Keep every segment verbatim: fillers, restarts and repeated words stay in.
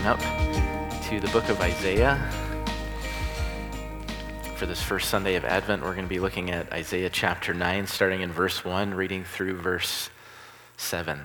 up to the book of Isaiah. For this first Sunday of Advent, we're going to be looking at Isaiah chapter nine, starting in verse one, reading through verse seven.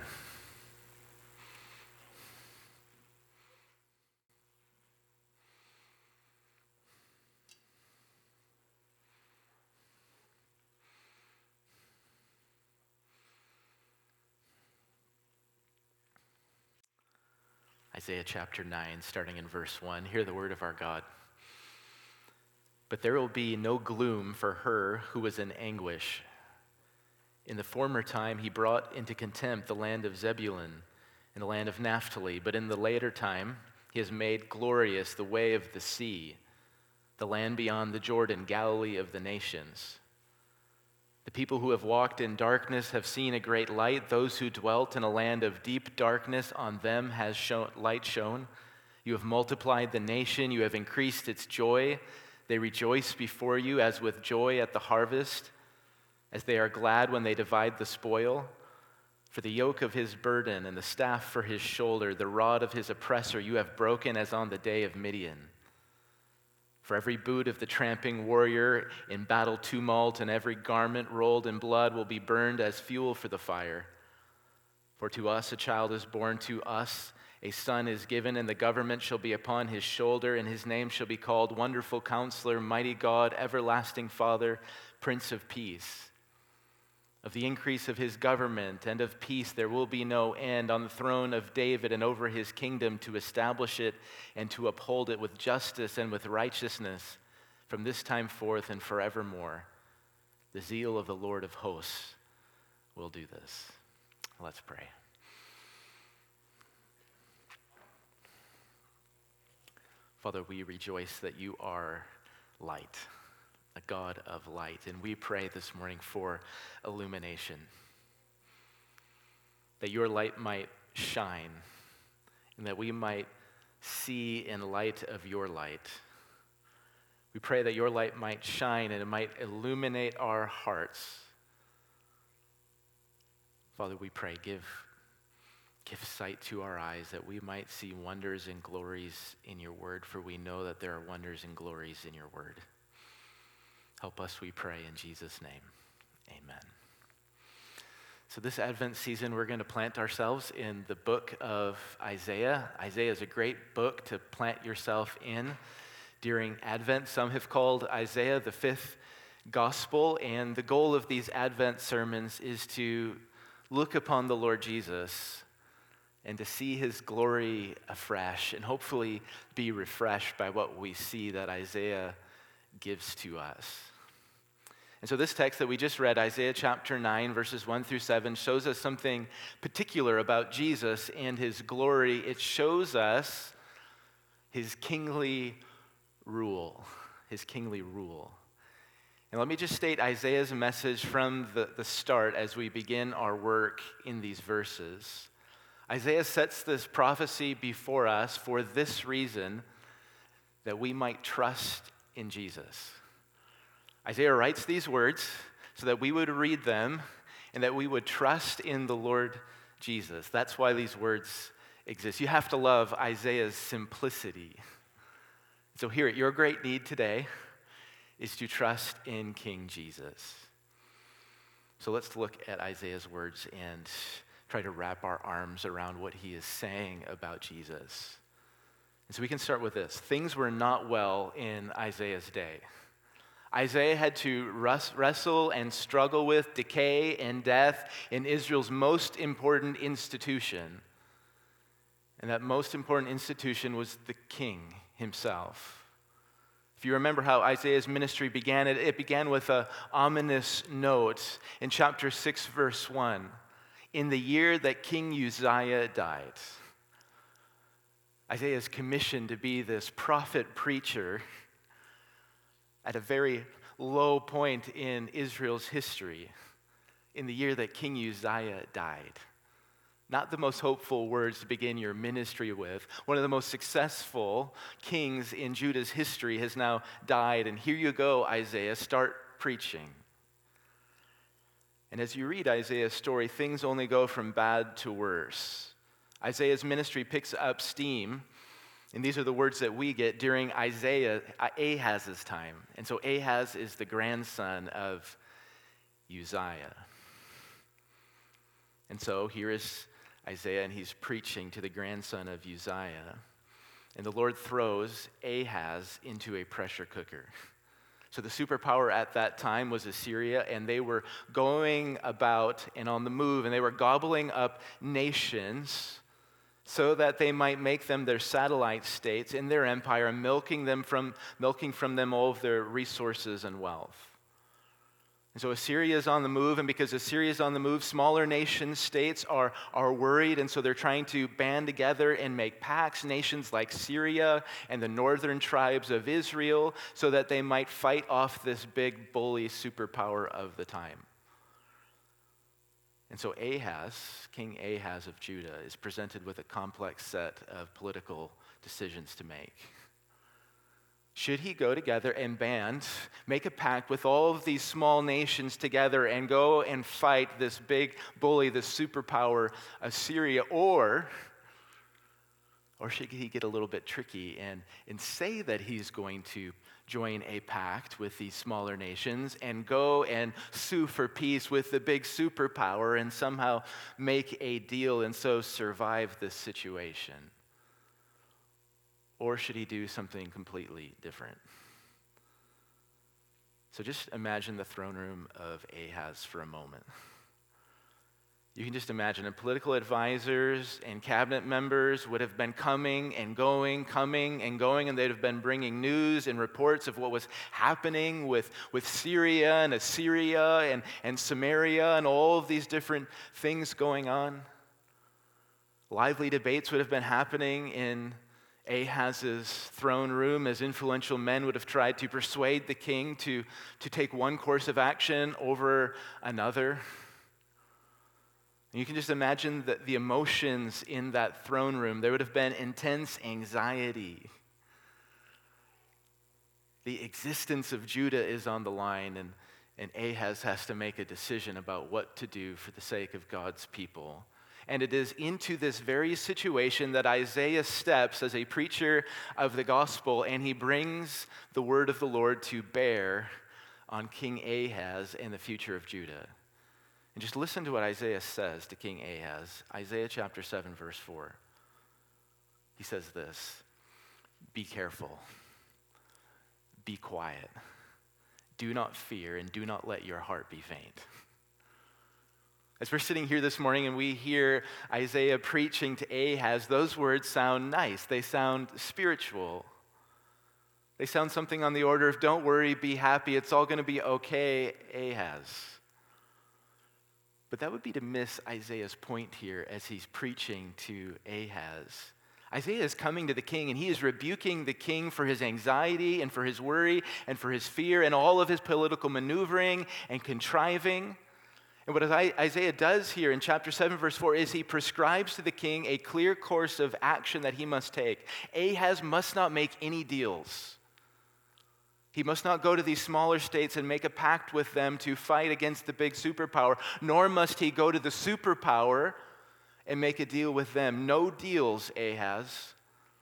Isaiah chapter nine, starting in verse one. Hear the word of our God. But there will be no gloom for her who was in anguish. In the former time he brought into contempt the land of Zebulun and the land of Naphtali, but in the later time he has made glorious the way of the sea, the land beyond the Jordan, Galilee of the nations. The people who have walked in darkness have seen a great light. Those who dwelt in a land of deep darkness, on them has shown, light shone. You have multiplied the nation. You have increased its joy. They rejoice before you as with joy at the harvest, as they are glad when they divide the spoil. For the yoke of his burden and the staff for his shoulder, the rod of his oppressor, you have broken as on the day of Midian. For every boot of the tramping warrior in battle tumult and every garment rolled in blood will be burned as fuel for the fire. For to us a child is born, to us a son is given, and the government shall be upon his shoulder, and his name shall be called Wonderful Counselor, Mighty God, Everlasting Father, Prince of Peace. Of the increase of his government and of peace there will be no end on the throne of David and over his kingdom, to establish it and to uphold it with justice and with righteousness from this time forth and forevermore. The zeal of the Lord of hosts will do this. Let's pray. Father, we rejoice that you are light, a God of light. And we pray this morning for illumination, that your light might shine, and that we might see in light of your light. We pray that your light might shine and it might illuminate our hearts. Father, we pray, give, give sight to our eyes that we might see wonders and glories in your word, for we know that there are wonders and glories in your word. Help us, we pray, in Jesus' name. Amen. So this Advent season, we're going to plant ourselves in the book of Isaiah. Isaiah is a great book to plant yourself in during Advent. Some have called Isaiah the fifth gospel, and the goal of these Advent sermons is to look upon the Lord Jesus and to see his glory afresh, and hopefully be refreshed by what we see that Isaiah gives to us. And so this text that we just read, Isaiah chapter nine, verses one through seven, shows us something particular about Jesus and his glory. It shows us his kingly rule, his kingly rule. And let me just state Isaiah's message from the, the start as we begin our work in these verses. Isaiah sets this prophecy before us for this reason, that we might trust in Jesus. Isaiah writes these words so that we would read them and that we would trust in the Lord Jesus. That's why these words exist. You have to love Isaiah's simplicity. So here, your great need today is to trust in King Jesus. So let's look at Isaiah's words and try to wrap our arms around what he is saying about Jesus. And so we can start with this. Things were not well in Isaiah's day. Isaiah had to wrestle and struggle with decay and death in Israel's most important institution. And that most important institution was the king himself. If you remember how Isaiah's ministry began, it, it began with an ominous note in chapter six, verse one. In the year that King Uzziah died. Isaiah is commissioned to be this prophet preacher at a very low point in Israel's history, in the year that King Uzziah died. Not the most hopeful words to begin your ministry with. One of the most successful kings in Judah's history has now died, and here you go, Isaiah, start preaching. And as you read Isaiah's story, things only go from bad to worse. Isaiah's ministry picks up steam And these are the words that we get during Isaiah, Ahaz's time. And so Ahaz is the grandson of Uzziah. And so here is Isaiah, and he's preaching to the grandson of Uzziah. And the Lord throws Ahaz into a pressure cooker. So the superpower at that time was Assyria, and they were going about and on the move, and they were gobbling up nations so that they might make them their satellite states in their empire, milking them from milking from them all of their resources and wealth. And so Assyria is on the move, and because Assyria is on the move, smaller nation states are, are worried, and so they're trying to band together and make pacts, nations like Syria and the northern tribes of Israel, so that they might fight off this big bully superpower of the time. And so Ahaz, King Ahaz of Judah, is presented with a complex set of political decisions to make. Should he go together and band, make a pact with all of these small nations together and go and fight this big bully, this superpower, Assyria, or, or should he get a little bit tricky and, and say that he's going to join a pact with these smaller nations and go and sue for peace with the big superpower and somehow make a deal and so survive this situation? Or should he do something completely different? So just imagine the throne room of Ahaz for a moment. You can just imagine, and political advisors and cabinet members would have been coming and going, coming and going, and they'd have been bringing news and reports of what was happening with, with Syria and Assyria and, and Samaria and all of these different things going on. Lively debates would have been happening in Ahaz's throne room as influential men would have tried to persuade the king to, to take one course of action over another. And you can just imagine the, the emotions in that throne room. There would have been intense anxiety. The existence of Judah is on the line, and, and Ahaz has to make a decision about what to do for the sake of God's people. And it is into this very situation that Isaiah steps as a preacher of the gospel, and he brings the word of the Lord to bear on King Ahaz and the future of Judah. And just listen to what Isaiah says to King Ahaz. Isaiah chapter seven, verse four. He says this: "Be careful, be quiet, do not fear, and do not let your heart be faint." As we're sitting here this morning and we hear Isaiah preaching to Ahaz, those words sound nice. They sound spiritual. They sound something on the order of, don't worry, be happy, it's all going to be okay, Ahaz. But that would be to miss Isaiah's point here as he's preaching to Ahaz. Isaiah is coming to the king, and he is rebuking the king for his anxiety and for his worry and for his fear and all of his political maneuvering and contriving. And what Isaiah does here in chapter seven, verse four, is he prescribes to the king a clear course of action that he must take. Ahaz must not make any deals. He must not go to these smaller states and make a pact with them to fight against the big superpower, nor must he go to the superpower and make a deal with them. No deals, Ahaz.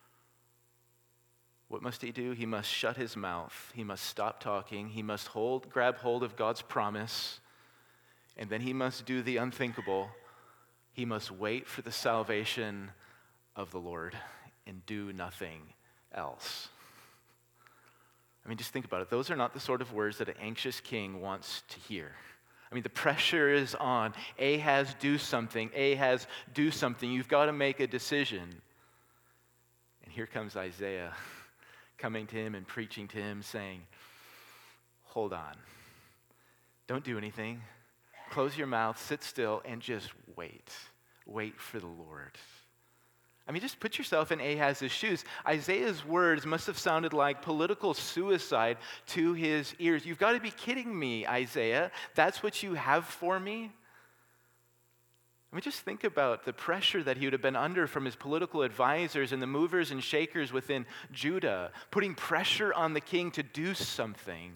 What must he do? He must shut his mouth. He must stop talking. He must hold, grab hold of God's promise. And then he must do the unthinkable. He must wait for the salvation of the Lord and do nothing else. I mean, just think about it. Those are not the sort of words that an anxious king wants to hear. I mean, the pressure is on. Ahaz, do something. Ahaz, do something. You've got to make a decision. And here comes Isaiah coming to him and preaching to him, saying, hold on. Don't do anything. Close your mouth, sit still, and just wait. Wait for the Lord. I mean, just put yourself in Ahaz's shoes. Isaiah's words must have sounded like political suicide to his ears. You've got to be kidding me, Isaiah. That's what you have for me? I mean, just think about the pressure that he would have been under from his political advisors and the movers and shakers within Judah, putting pressure on the king to do something.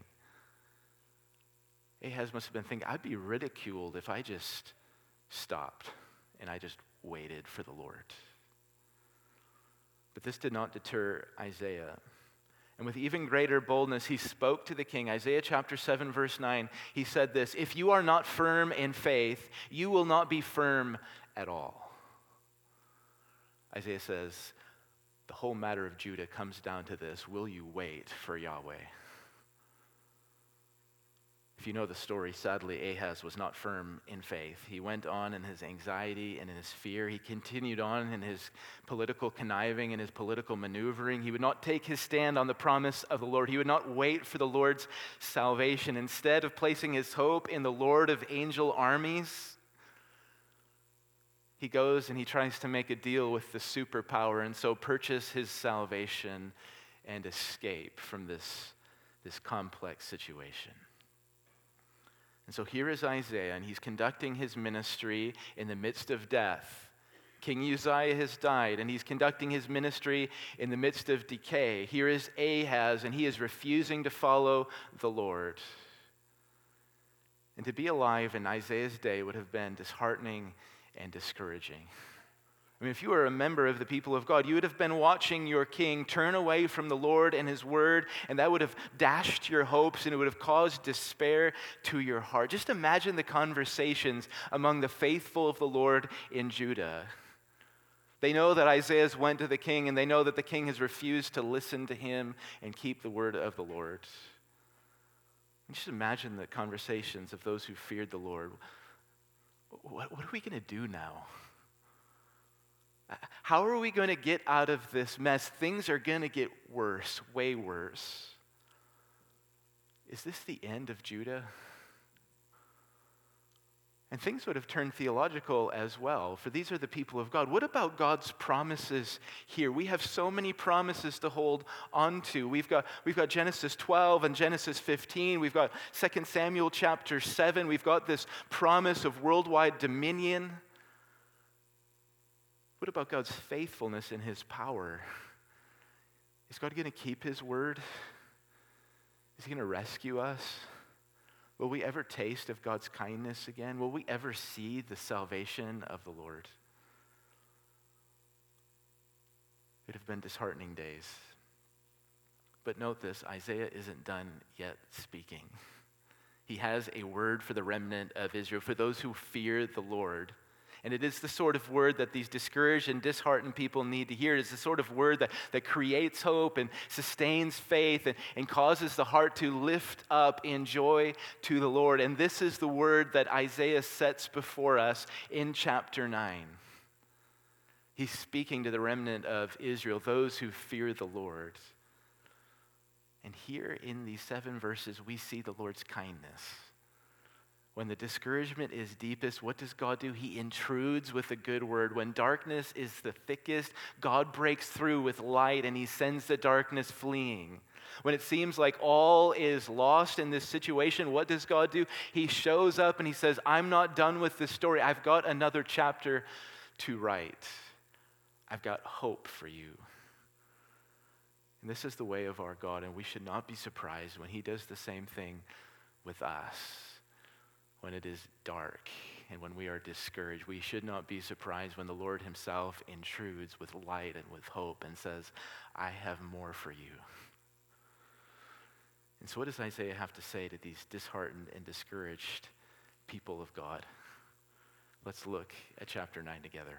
Ahaz must have been thinking, I'd be ridiculed if I just stopped and I just waited for the Lord. But this did not deter Isaiah. And with even greater boldness, he spoke to the king. Isaiah chapter seven, verse nine, he said this, "If you are not firm in faith, you will not be firm at all." Isaiah says, the whole matter of Judah comes down to this: will you wait for Yahweh? If you know the story, sadly, Ahaz was not firm in faith. He went on in his anxiety and in his fear. He continued on in his political conniving and his political maneuvering. He would not take his stand on the promise of the Lord. He would not wait for the Lord's salvation. Instead of placing his hope in the Lord of angel armies, he goes and he tries to make a deal with the superpower and so purchase his salvation and escape from this, this complex situation. And so here is Isaiah, and he's conducting his ministry in the midst of death. King Uzziah has died, and he's conducting his ministry in the midst of decay. Here is Ahaz, and he is refusing to follow the Lord. And to be alive in Isaiah's day would have been disheartening and discouraging. I mean, if you were a member of the people of God, you would have been watching your king turn away from the Lord and his word, and that would have dashed your hopes, and it would have caused despair to your heart. Just imagine the conversations among the faithful of the Lord in Judah. They know that Isaiah's went to the king, and they know that the king has refused to listen to him and keep the word of the Lord. Just imagine the conversations of those who feared the Lord. What, what are we going to do now? How are we going to get out of this mess? Things are going to get worse, way worse. Is this the end of Judah? And things would have turned theological as well, for these are the people of God. What about God's promises here? We have so many promises to hold on to. We've got, we've got Genesis twelve and Genesis fifteen. We've got Second Samuel chapter seven. We've got this promise of worldwide dominion. What about God's faithfulness and his power? Is God going to keep his word? Is he going to rescue us? Will we ever taste of God's kindness again? Will we ever see the salvation of the Lord? It would have been disheartening days. But note this, Isaiah isn't done yet speaking. He has a word for the remnant of Israel, for those who fear the Lord. And it is the sort of word that these discouraged and disheartened people need to hear. It is the sort of word that, that creates hope and sustains faith and, and causes the heart to lift up in joy to the Lord. And this is the word that Isaiah sets before us in chapter nine. He's speaking to the remnant of Israel, those who fear the Lord. And here in these seven verses, we see the Lord's kindness. When the discouragement is deepest, what does God do? He intrudes with a good word. When darkness is the thickest, God breaks through with light and he sends the darkness fleeing. When it seems like all is lost in this situation, what does God do? He shows up and he says, I'm not done with this story. I've got another chapter to write. I've got hope for you. And this is the way of our God, and we should not be surprised when he does the same thing with us. When it is dark and when we are discouraged, we should not be surprised when the Lord himself intrudes with light and with hope and says, I have more for you. And so what does Isaiah have to say to these disheartened and discouraged people of God? Let's look at chapter nine together.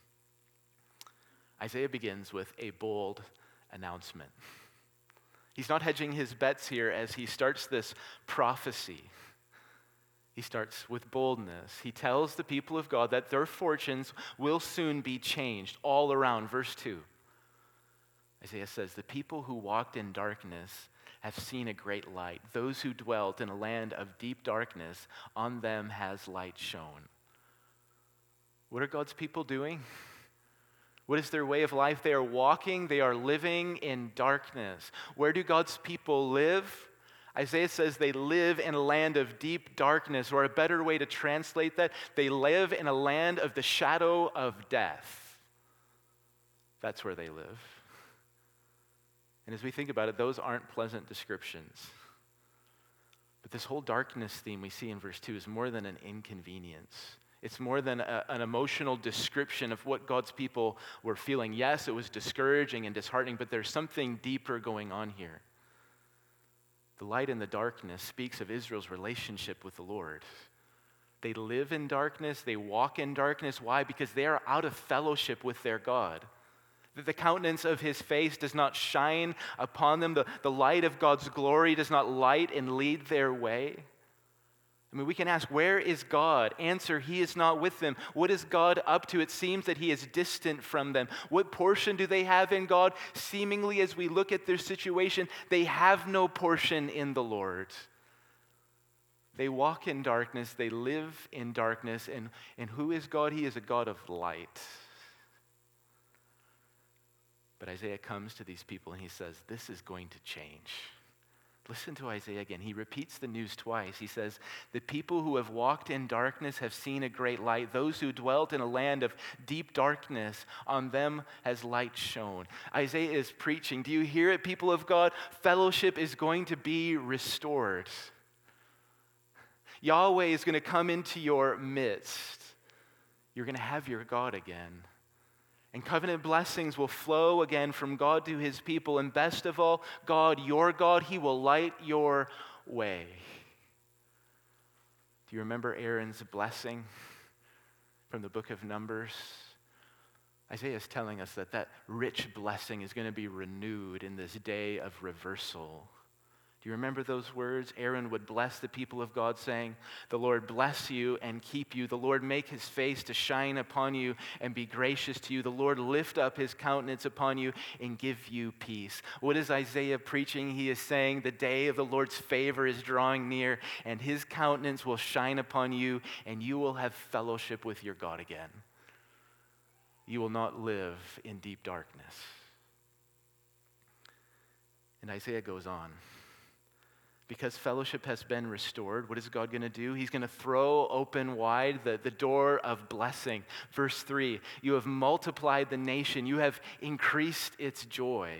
Isaiah begins with a bold announcement. He's not hedging his bets here as he starts this prophecy. He starts with boldness. He tells the people of God that their fortunes will soon be changed all around. Verse two. Isaiah says, the people who walked in darkness have seen a great light. Those who dwelt in a land of deep darkness, on them has light shone. What are God's people doing? What is their way of life? They are walking, they are living in darkness. Where do God's people live? Isaiah says they live in a land of deep darkness, or a better way to translate that, they live in a land of the shadow of death. That's where they live. And as we think about it, those aren't pleasant descriptions. But this whole darkness theme we see in verse two is more than an inconvenience. It's more than a, an emotional description of what God's people were feeling. Yes, it was discouraging and disheartening, but there's something deeper going on here. The light in the darkness speaks of Israel's relationship with the Lord. They live in darkness, they walk in darkness. Why? Because they are out of fellowship with their God. That the countenance of his face does not shine upon them. The, the light of God's glory does not light and lead their way. I mean, we can ask, where is God? Answer, he is not with them. What is God up to? It seems that he is distant from them. What portion do they have in God? Seemingly, as we look at their situation, they have no portion in the Lord. They walk in darkness, they live in darkness, and, and who is God? He is a God of light. But Isaiah comes to these people and he says, this is going to change. Listen to Isaiah again. He repeats the news twice. He says, the people who have walked in darkness have seen a great light. Those who dwelt in a land of deep darkness, on them has light shone. Isaiah is preaching. Do you hear it, people of God? Fellowship is going to be restored. Yahweh is going to come into your midst. You're going to have your God again. And covenant blessings will flow again from God to his people. And best of all, God, your God, he will light your way. Do you remember Aaron's blessing from the book of Numbers? Isaiah is telling us that that rich blessing is going to be renewed in this day of reversal. Do you remember those words? Aaron would bless the people of God, saying, the Lord bless you and keep you. The Lord make his face to shine upon you and be gracious to you. The Lord lift up his countenance upon you and give you peace. What is Isaiah preaching? He is saying the day of the Lord's favor is drawing near, and his countenance will shine upon you, and you will have fellowship with your God again. You will not live in deep darkness. And Isaiah goes on. Because fellowship has been restored, what is God going to do? He's going to throw open wide the, the door of blessing. Verse three, you have multiplied the nation. You have increased its joy.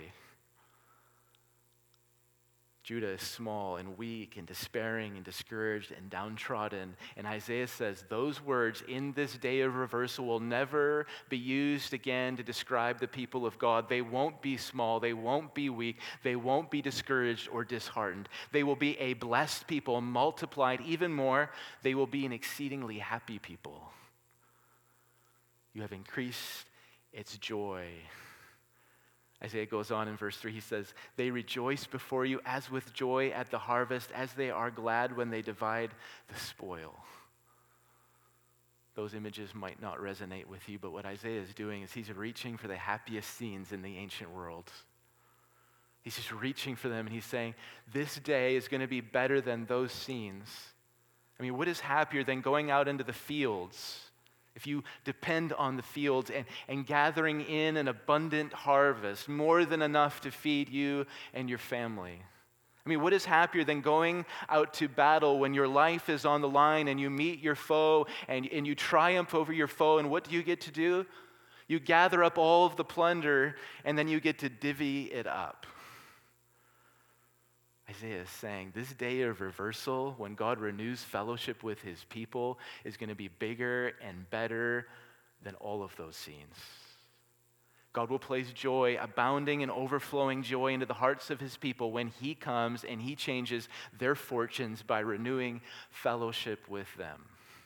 Judah is small and weak and despairing and discouraged and downtrodden. And Isaiah says those words in this day of reversal will never be used again to describe the people of God. They won't be small. They won't be weak. They won't be discouraged or disheartened. They will be a blessed people, multiplied even more. They will be an exceedingly happy people. You have increased its joy. Isaiah goes on in verse three, he says, they rejoice before you as with joy at the harvest, as they are glad when they divide the spoil. Those images might not resonate with you, but what Isaiah is doing is he's reaching for the happiest scenes in the ancient world. He's just reaching for them, and he's saying, this day is going to be better than those scenes. I mean, what is happier than going out into the fields? If you depend on the fields and, and gathering in an abundant harvest, more than enough to feed you and your family. I mean, what is happier than going out to battle when your life is on the line and you meet your foe and, and you triumph over your foe, and what do you get to do? You gather up all of the plunder and then you get to divvy it up. Isaiah is saying this day of reversal, when God renews fellowship with his people, is going to be bigger and better than all of those scenes. God will place joy, abounding and overflowing joy into the hearts of his people when he comes and he changes their fortunes by renewing fellowship with them.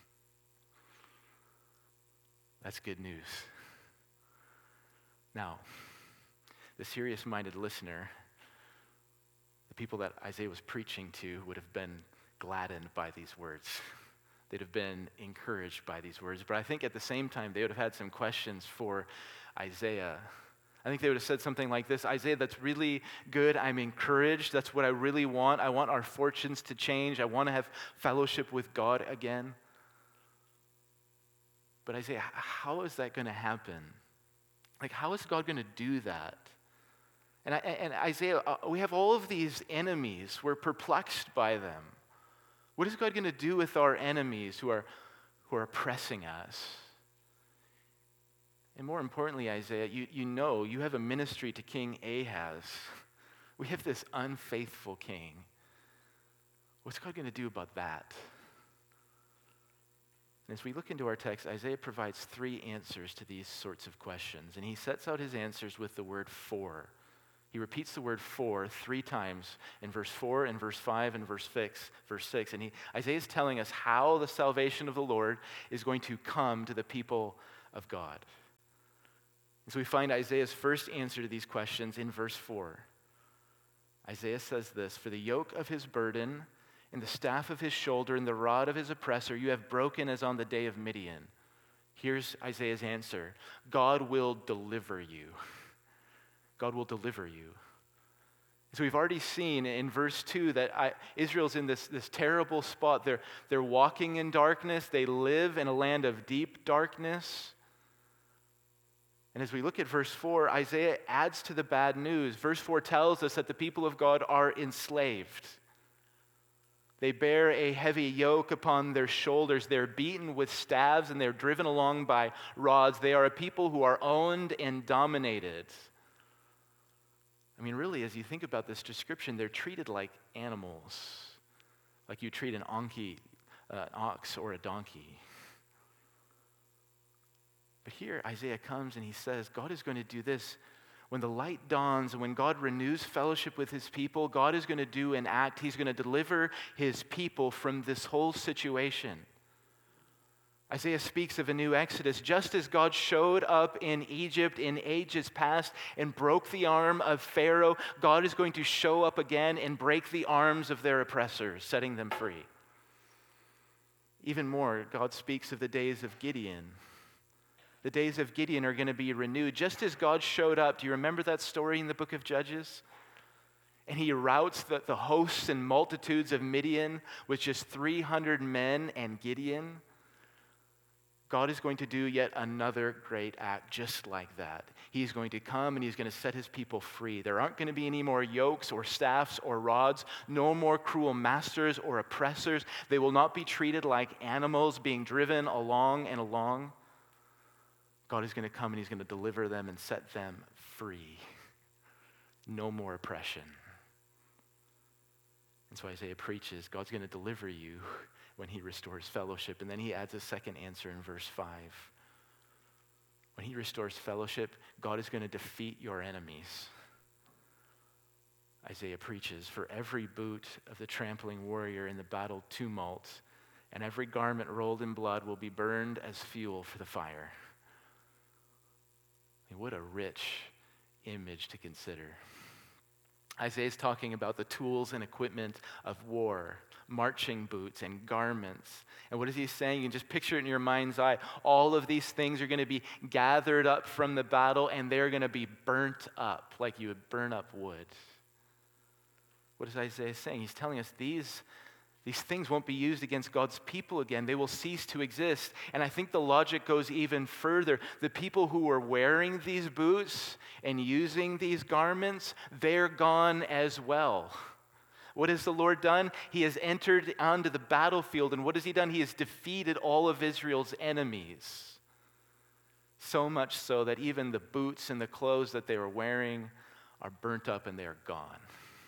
That's good news. Now, the serious-minded listener, people that Isaiah was preaching to, would have been gladdened by these words. They'd have been encouraged by these words. But I think at the same time, they would have had some questions for Isaiah. I think they would have said something like this: Isaiah, that's really good. I'm encouraged. That's what I really want. I want our fortunes to change. I want to have fellowship with God again. But Isaiah, how is that going to happen? Like, how is God going to do that? And, I, and Isaiah, uh, we have all of these enemies. We're perplexed by them. What is God going to do with our enemies who are, who are oppressing us? And more importantly, Isaiah, you, you know, you have a ministry to King Ahaz. We have this unfaithful king. What's God going to do about that? And as we look into our text, Isaiah provides three answers to these sorts of questions. And he sets out his answers with the word for. He repeats the word for three times in verse four, in verse five, and verse six. Verse six. And he, Isaiah is telling us how the salvation of the Lord is going to come to the people of God. And so we find Isaiah's first answer to these questions in verse four. Isaiah says this, "For the yoke of his burden and the staff of his shoulder and the rod of his oppressor you have broken as on the day of Midian." Here's Isaiah's answer. God will deliver you. God will deliver you. So we've already seen in verse two that I, Israel's in this, this terrible spot. They're, they're walking in darkness. They live in a land of deep darkness. And as we look at verse four, Isaiah adds to the bad news. Verse four tells us that the people of God are enslaved. They bear a heavy yoke upon their shoulders. They're beaten with staves and they're driven along by rods. They are a people who are owned and dominated. I mean, really, as you think about this description, they're treated like animals, like you treat an onki, uh, an ox or a donkey. But here, Isaiah comes and he says, God is going to do this. When the light dawns and when God renews fellowship with his people, God is going to do an act. He's going to deliver his people from this whole situation. Isaiah speaks of a new exodus. Just as God showed up in Egypt in ages past and broke the arm of Pharaoh, God is going to show up again and break the arms of their oppressors, setting them free. Even more, God speaks of the days of Gideon. The days of Gideon are going to be renewed. Just as God showed up, do you remember that story in the book of Judges? And he routs the, the hosts and multitudes of Midian with just three hundred men and Gideon. God is going to do yet another great act just like that. He's going to come and he's going to set his people free. There aren't going to be any more yokes or staffs or rods, no more cruel masters or oppressors. They will not be treated like animals being driven along and along. God is going to come and he's going to deliver them and set them free. No more oppression. And so Isaiah preaches, God's going to deliver you when he restores fellowship. And then he adds a second answer in verse five. When he restores fellowship, God is going to defeat your enemies. Isaiah preaches, for every boot of the trampling warrior in the battle tumult, and every garment rolled in blood will be burned as fuel for the fire. I mean, what a rich image to consider. Isaiah's talking about the tools and equipment of war, marching boots and garments. And what is he saying? You can just picture it in your mind's eye. All of these things are going to be gathered up from the battle and they're going to be burnt up like you would burn up wood. What is Isaiah saying? He's telling us these, these things won't be used against God's people again. They will cease to exist. And I think the logic goes even further. The people who were wearing these boots and using these garments, they're gone as well. What has the Lord done? He has entered onto the battlefield, and what has he done? He has defeated all of Israel's enemies. So much so that even the boots and the clothes that they were wearing are burnt up and they are gone.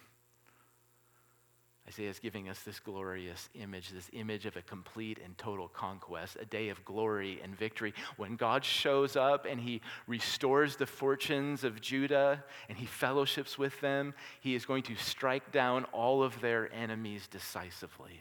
Isaiah is giving us this glorious image, this image of a complete and total conquest, a day of glory and victory. When God shows up and he restores the fortunes of Judah and he fellowships with them, he is going to strike down all of their enemies decisively.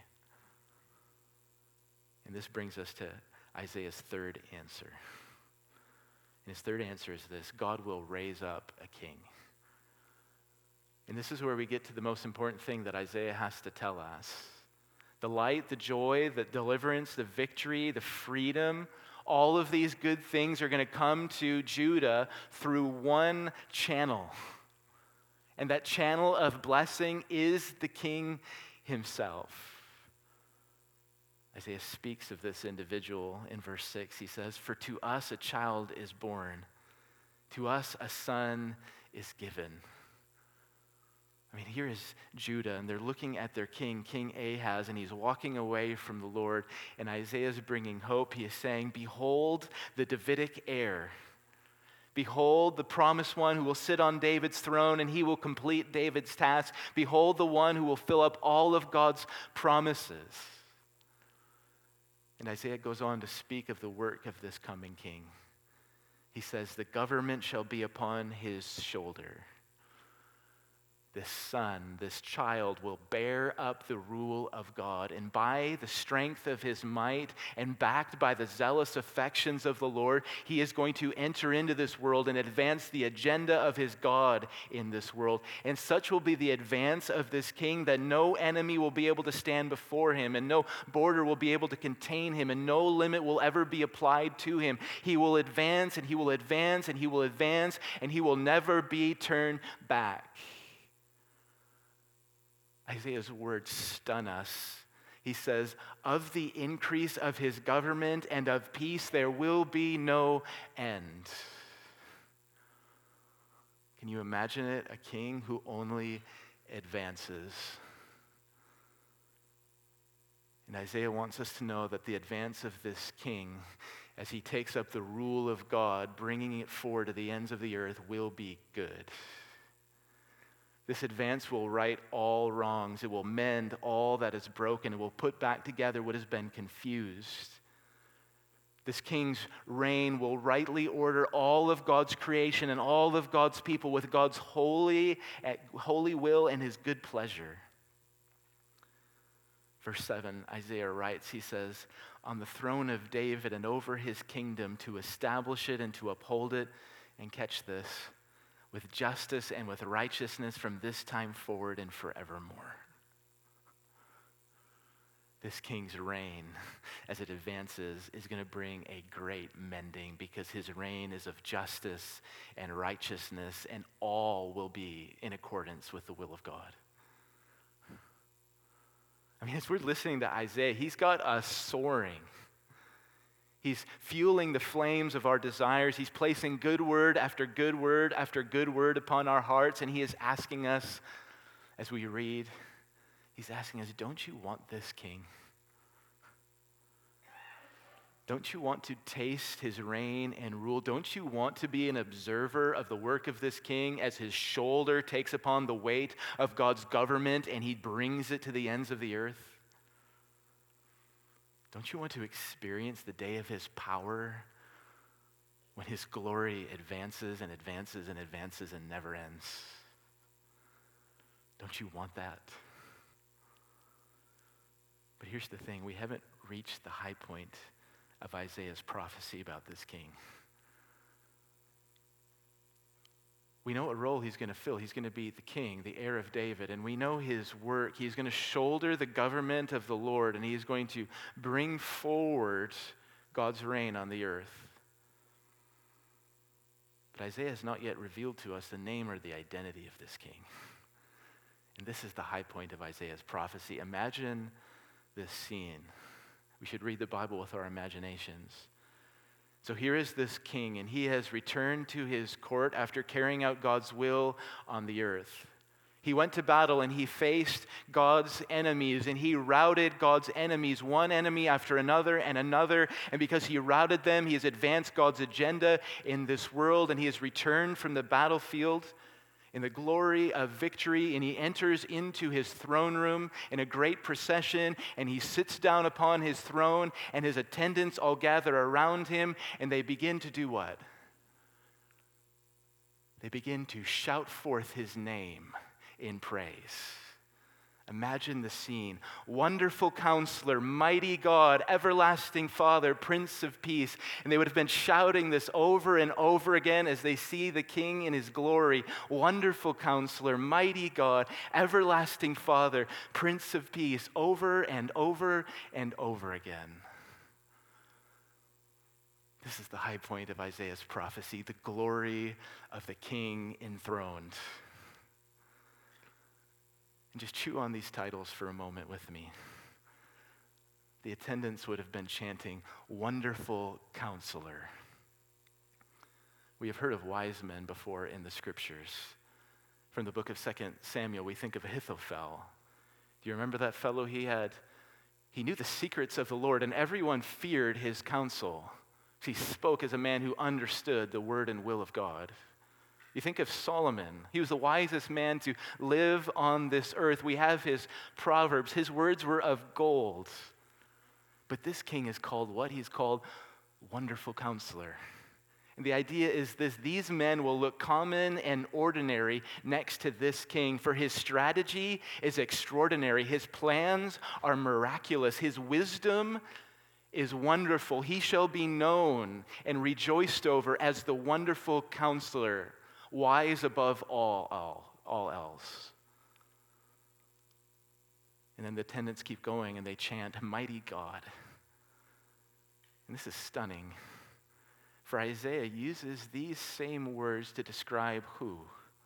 And this brings us to Isaiah's third answer. And his third answer is this: God will raise up a king. And this is where we get to the most important thing that Isaiah has to tell us. The light, the joy, the deliverance, the victory, the freedom, all of these good things are going to come to Judah through one channel. And that channel of blessing is the king himself. Isaiah speaks of this individual in verse six. He says, "For to us a child is born, to us a son is given." I mean, here is Judah, and they're looking at their king, King Ahaz, and he's walking away from the Lord, and Isaiah is bringing hope. He is saying, behold the Davidic heir. Behold the promised one who will sit on David's throne, and he will complete David's task. Behold the one who will fill up all of God's promises. And Isaiah goes on to speak of the work of this coming king. He says, the government shall be upon his shoulder. This son, this child will bear up the rule of God, and by the strength of his might and backed by the zealous affections of the Lord, he is going to enter into this world and advance the agenda of his God in this world. And such will be the advance of this king that no enemy will be able to stand before him, and no border will be able to contain him, and no limit will ever be applied to him. He will advance, and he will advance, and he will advance, and he will never be turned back. Isaiah's words stun us. He says, of the increase of his government and of peace there will be no end. Can you imagine it? A king who only advances. And Isaiah wants us to know that the advance of this king, as he takes up the rule of God, bringing it forward to the ends of the earth, will be good. This advance will right all wrongs. It will mend all that is broken. It will put back together what has been confused. This king's reign will rightly order all of God's creation and all of God's people with God's holy, holy will and his good pleasure. Verse seven, Isaiah writes, he says, on the throne of David and over his kingdom, to establish it and to uphold it, and catch this, with justice and with righteousness from this time forward and forevermore. This king's reign, as it advances, is going to bring a great mending, because his reign is of justice and righteousness, and all will be in accordance with the will of God. I mean, as we're listening to Isaiah, he's got us soaring. He's fueling the flames of our desires. He's placing good word after good word after good word upon our hearts. And he is asking us, as we read, he's asking us, don't you want this king? Don't you want to taste his reign and rule? Don't you want to be an observer of the work of this king as his shoulder takes upon the weight of God's government and he brings it to the ends of the earth? Don't you want to experience the day of his power when his glory advances and advances and advances and never ends? Don't you want that? But here's the thing, we haven't reached the high point of Isaiah's prophecy about this king. We know what role he's going to fill. He's going to be the king, the heir of David, and we know his work. He's going to shoulder the government of the Lord, and he is going to bring forward God's reign on the earth. But Isaiah has not yet revealed to us the name or the identity of this king. And this is the high point of Isaiah's prophecy. Imagine this scene. We should read the Bible with our imaginations. So here is this king, and he has returned to his court after carrying out God's will on the earth. He went to battle, and he faced God's enemies, and he routed God's enemies, one enemy after another and another. And because he routed them, he has advanced God's agenda in this world, and he has returned from the battlefield in the glory of victory, and he enters into his throne room in a great procession, and he sits down upon his throne, and his attendants all gather around him, and they begin to do what? They begin to shout forth his name in praise. Imagine the scene. Wonderful Counselor, Mighty God, Everlasting Father, Prince of Peace. And they would have been shouting this over and over again as they see the King in his glory. Wonderful Counselor, Mighty God, Everlasting Father, Prince of Peace, over and over and over again. This is the high point of Isaiah's prophecy, the glory of the King enthroned. And just chew on these titles for a moment with me. The attendants would have been chanting, Wonderful Counselor. We have heard of wise men before in the scriptures. From the book of Second Samuel, we think of Ahithophel. Do you remember that fellow he had? He knew the secrets of the Lord, and everyone feared his counsel. He spoke as a man who understood the word and will of God. You think of Solomon. He was the wisest man to live on this earth. We have his Proverbs. His words were of gold. But this king is called what? He's called Wonderful Counselor. And the idea is this: these men will look common and ordinary next to this king, for his strategy is extraordinary. His plans are miraculous. His wisdom is wonderful. He shall be known and rejoiced over as the Wonderful Counselor, wise above all, all, all else. And then the attendants keep going and they chant, Mighty God. And this is stunning. For Isaiah uses these same words to describe who?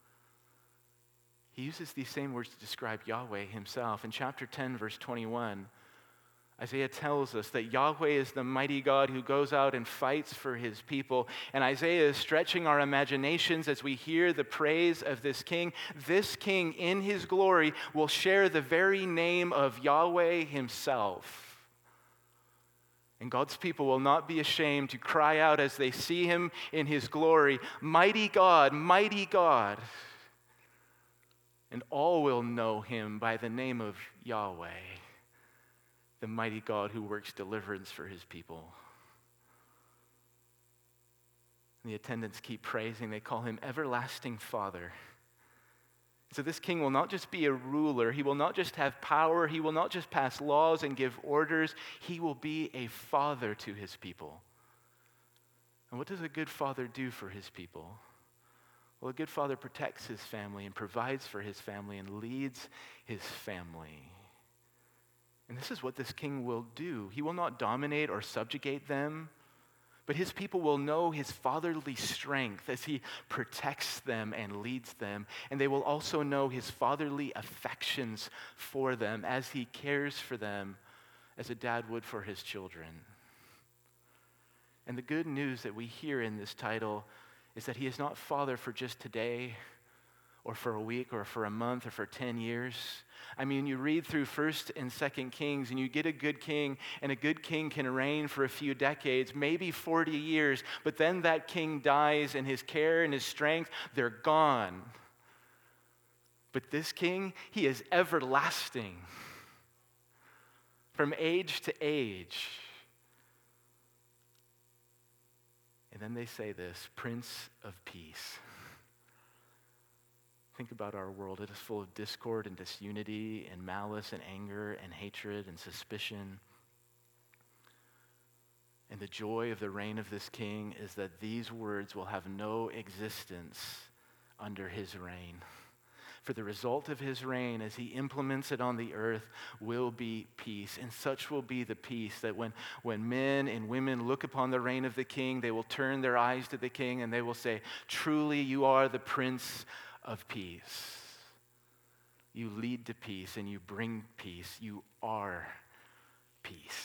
He uses these same words to describe Yahweh himself. In chapter ten, verse twenty-one, Isaiah tells us that Yahweh is the mighty God who goes out and fights for his people. And Isaiah is stretching our imaginations as we hear the praise of this king. This king in his glory will share the very name of Yahweh himself. And God's people will not be ashamed to cry out as they see him in his glory, Mighty God, mighty God. And all will know him by the name of Yahweh, the mighty God who works deliverance for his people. And the attendants keep praising. They call him Everlasting Father. So this king will not just be a ruler. He will not just have power. He will not just pass laws and give orders. He will be a father to his people. And what does a good father do for his people? Well, a good father protects his family and provides for his family and leads his family. And this is what this king will do. He will not dominate or subjugate them, but his people will know his fatherly strength as he protects them and leads them. And they will also know his fatherly affections for them as he cares for them as a dad would for his children. And the good news that we hear in this title is that he is not father for just today or for a week or for a month or for ten years. I mean, you read through First and Second Kings and you get a good king, and a good king can reign for a few decades, maybe forty years, but then that king dies and his care and his strength, they're gone. But this king, he is everlasting from age to age. And then they say this, Prince of Peace. Think about our world. It is full of discord and disunity and malice and anger and hatred and suspicion. And the joy of the reign of this king is that these words will have no existence under his reign. For the result of his reign, as he implements it on the earth, will be peace. And such will be the peace that when, when men and women look upon the reign of the king, they will turn their eyes to the king and they will say, truly you are the Prince of Peace. You lead to peace and you bring peace. You are peace.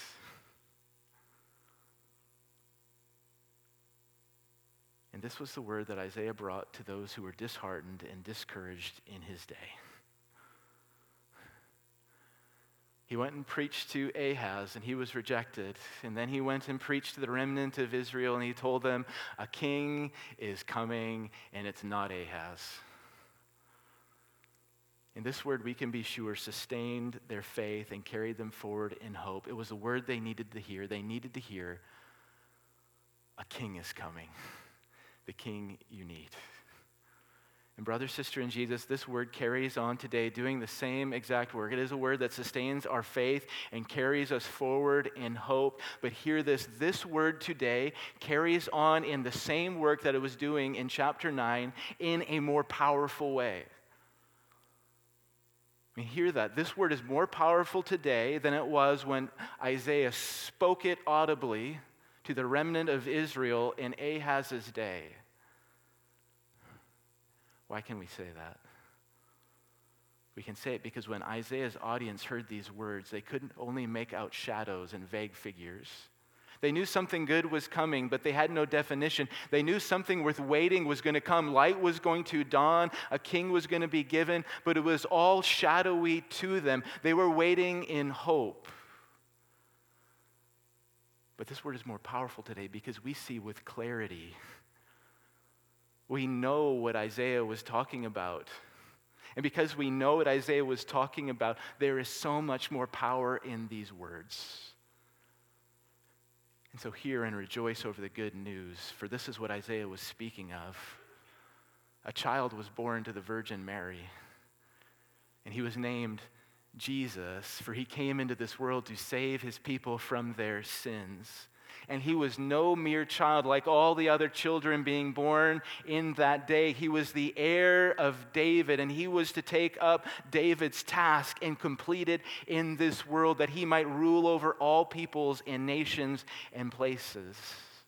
And this was the word that Isaiah brought to those who were disheartened and discouraged in his day. He went and preached to Ahaz, and he was rejected. And then he went and preached to the remnant of Israel, and he told them, a king is coming, and it's not Ahaz. In this word, we can be sure, sustained their faith and carried them forward in hope. It was a word they needed to hear. They needed to hear, a king is coming. The king you need. And brother, sister in Jesus, this word carries on today doing the same exact work. It is a word that sustains our faith and carries us forward in hope. But hear this, this word today carries on in the same work that it was doing in chapter nine in a more powerful way. I mean, hear that. This word is more powerful today than it was when Isaiah spoke it audibly to the remnant of Israel in Ahaz's day. Why can we say that? We can say it because when Isaiah's audience heard these words, they couldn't only make out shadows and vague figures. They knew something good was coming, but they had no definition. They knew something worth waiting was going to come. Light was going to dawn. A king was going to be given, but it was all shadowy to them. They were waiting in hope. But this word is more powerful today because we see with clarity. We know what Isaiah was talking about. And because we know what Isaiah was talking about, there is so much more power in these words. And so hear and rejoice over the good news, for this is what Isaiah was speaking of. A child was born to the Virgin Mary, and he was named Jesus, for he came into this world to save his people from their sins. And he was no mere child like all the other children being born in that day. He was the heir of David, and he was to take up David's task and complete it in this world, that he might rule over all peoples and nations and places.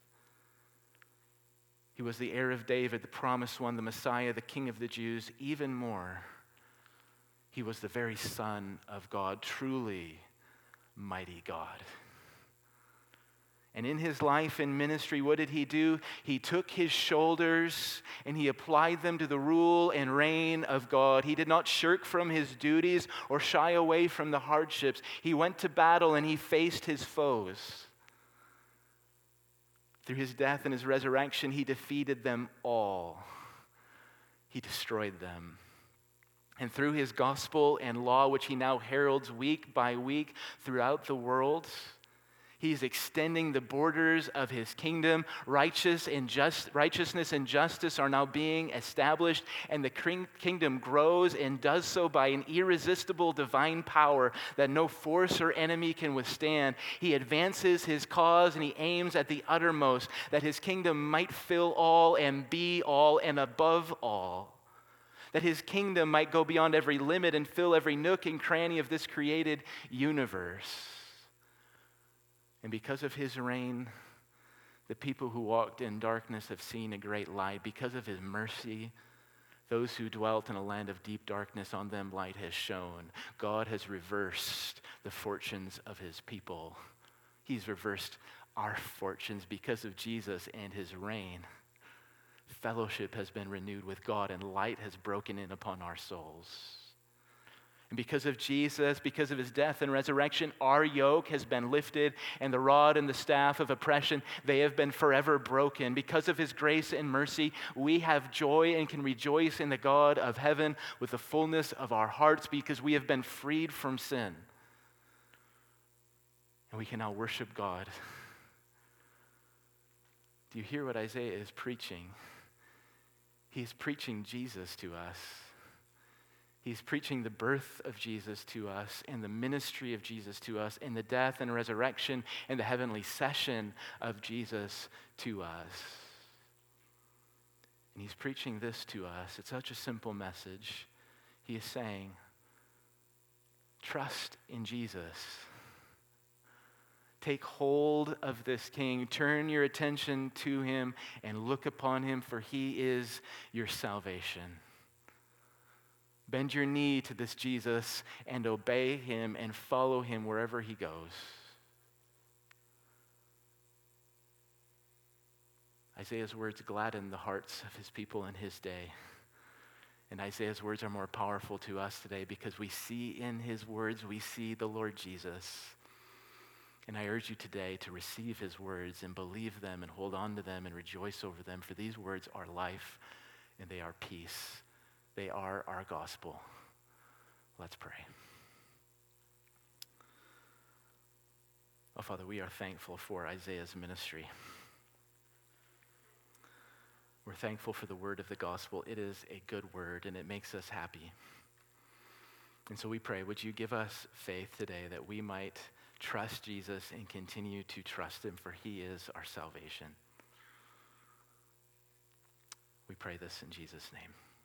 He was the heir of David, the promised one, the Messiah, the King of the Jews. Even more, he was the very Son of God, truly mighty God. And in his life and ministry, what did he do? He took his shoulders and he applied them to the rule and reign of God. He did not shirk from his duties or shy away from the hardships. He went to battle and he faced his foes. Through his death and his resurrection, he defeated them all. He destroyed them. And through his gospel and law, which he now heralds week by week throughout the world, he's extending the borders of his kingdom. Righteous and just, righteousness and justice are now being established, and the kingdom grows and does so by an irresistible divine power that no force or enemy can withstand. He advances his cause and he aims at the uttermost, that his kingdom might fill all and be all and above all. That his kingdom might go beyond every limit and fill every nook and cranny of this created universe. And because of his reign, the people who walked in darkness have seen a great light. Because of his mercy, those who dwelt in a land of deep darkness, on them light has shone. God has reversed the fortunes of his people. He's reversed our fortunes because of Jesus and his reign. Fellowship has been renewed with God, and light has broken in upon our souls. And because of Jesus, because of his death and resurrection, our yoke has been lifted, and the rod and the staff of oppression, they have been forever broken. Because of his grace and mercy, we have joy and can rejoice in the God of heaven with the fullness of our hearts, because we have been freed from sin. And we can now worship God. Do you hear what Isaiah is preaching? He's preaching Jesus to us. He's preaching the birth of Jesus to us and the ministry of Jesus to us and the death and resurrection and the heavenly session of Jesus to us. And he's preaching this to us. It's such a simple message. He is saying, trust in Jesus. Take hold of this King. Turn your attention to him and look upon him, for he is your salvation. Bend your knee to this Jesus and obey him and follow him wherever he goes. Isaiah's words gladden the hearts of his people in his day. And Isaiah's words are more powerful to us today because we see in his words, we see the Lord Jesus. And I urge you today to receive his words and believe them and hold on to them and rejoice over them, for these words are life and they are peace. They are our gospel. Let's pray. Oh, Father, we are thankful for Isaiah's ministry. We're thankful for the word of the gospel. It is a good word, and it makes us happy. And so we pray, would you give us faith today that we might trust Jesus and continue to trust him, for he is our salvation. We pray this in Jesus' name.